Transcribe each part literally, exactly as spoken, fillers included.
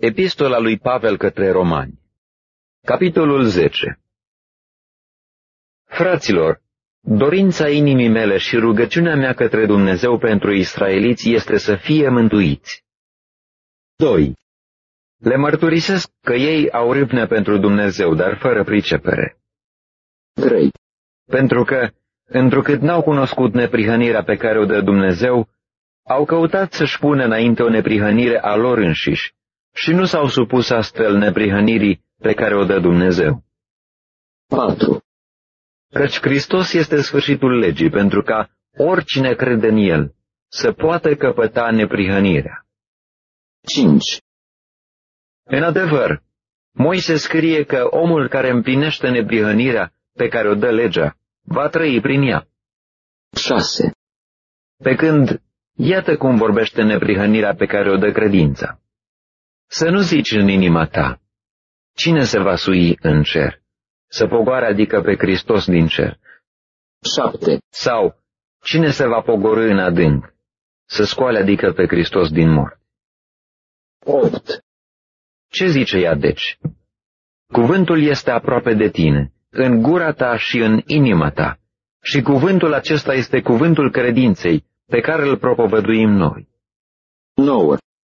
Epistola lui Pavel către Romani, capitolul zece. Fraților, dorința inimii mele și rugăciunea mea către Dumnezeu pentru israeliți este să fie mântuiți. doi. Le mărturisesc că ei au râvnă pentru Dumnezeu, dar fără pricepere. trei. Pentru că, întrucât n-au cunoscut neprihănirea pe care o dă Dumnezeu, au căutat să-și pună înainte o neprihănire a lor înșiși și nu s-au supus astfel neprihănirii pe care o dă Dumnezeu. patru. Căci Hristos este sfârșitul legii, pentru ca oricine crede în El să poată căpăta neprihănirea. cinci. În adevăr, Moise scrie că omul care împlinește neprihănirea pe care o dă legea va trăi prin ea. șase. Pe când, iată cum vorbește neprihănirea pe care o dă credința. Să nu zici în inima ta, cine se va sui în cer? Să pogoare adică pe Hristos din cer. șapte. Sau, cine se va pogorî în adânc? Să scoale adică pe Hristos din mort. opt. Ce zice ea deci? Cuvântul este aproape de tine, în gura ta și în inima ta, și cuvântul acesta este cuvântul credinței pe care îl propovăduim noi. nouă.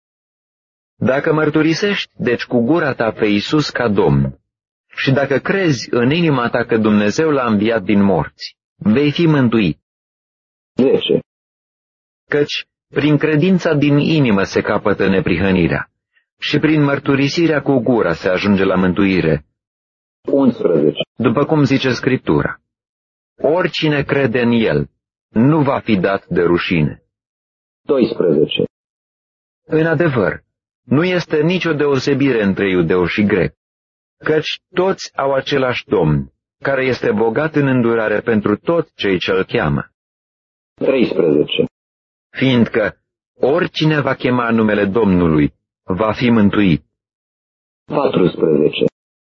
Dacă mărturisești, deci, cu gura ta pe Iisus ca Domn, și dacă crezi în inima ta că Dumnezeu l-a înviat din morți, vei fi mântuit. zece. Căci prin credința din inimă se capătă neprihănirea și prin mărturisirea cu gura se ajunge la mântuire. unsprezece. După cum zice Scriptura, oricine crede în El nu va fi dat de rușine. doisprezece. În adevăr, nu este nicio deosebire între iudeu și grec, căci toți au același Domn, care este bogat în îndurare pentru toți cei ce-L cheamă. treisprezece. Fiindcă oricine va chema numele Domnului va fi mântuit. patrusprezece.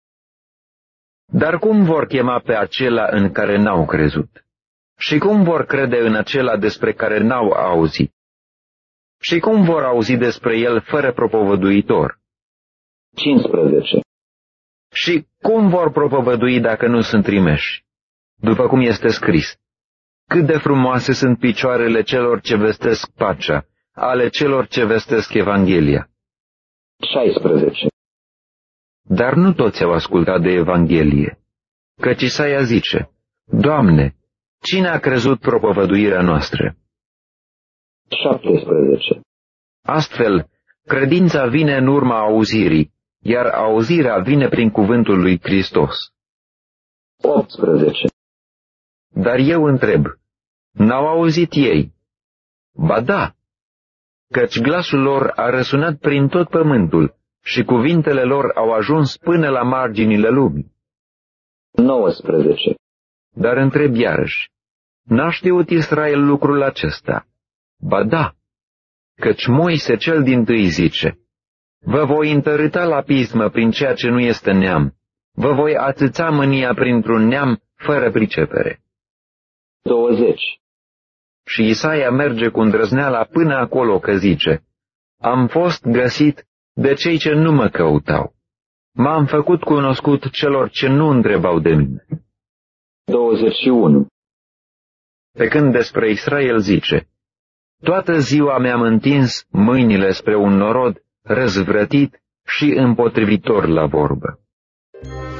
Dar cum vor chema pe acela în care n-au crezut? Și cum vor crede în acela despre care n-au auzit? Și cum vor auzi despre el fără propovăduitor? cincisprezece. Și cum vor propovădui dacă nu sunt trimeși? După cum este scris, cât de frumoase sunt picioarele celor ce vestesc pacea, ale celor ce vestesc Evanghelia. șaisprezece. Dar nu toți au ascultat de Evanghelie, căci Isaia zice, Doamne, cine a crezut propovăduirea noastră? șaptesprezece. Astfel, credința vine în urma auzirii, iar auzirea vine prin cuvântul lui Hristos. optsprezece. Dar eu întreb, n-au auzit ei? Ba da, căci glasul lor a răsunat prin tot pământul și cuvintele lor au ajuns până la marginile lumii. nouăsprezece. Dar întreb iarăși, n-a știut Israel lucrul acesta? Ba da, căci Moise cel dintâi zice, vă voi întărâta la pismă prin ceea ce nu este neam, vă voi atâța mânia printr-un neam fără pricepere. douăzeci. Și Isaia merge cu îndrăzneala până acolo că zice, am fost găsit de cei ce nu mă căutau, m-am făcut cunoscut celor ce nu întrebau de mine. douăzeci și unu. Pe când despre Israel zice, toată ziua mi-am întins mâinile spre un norod răzvrătit și împotrivitor la vorbă.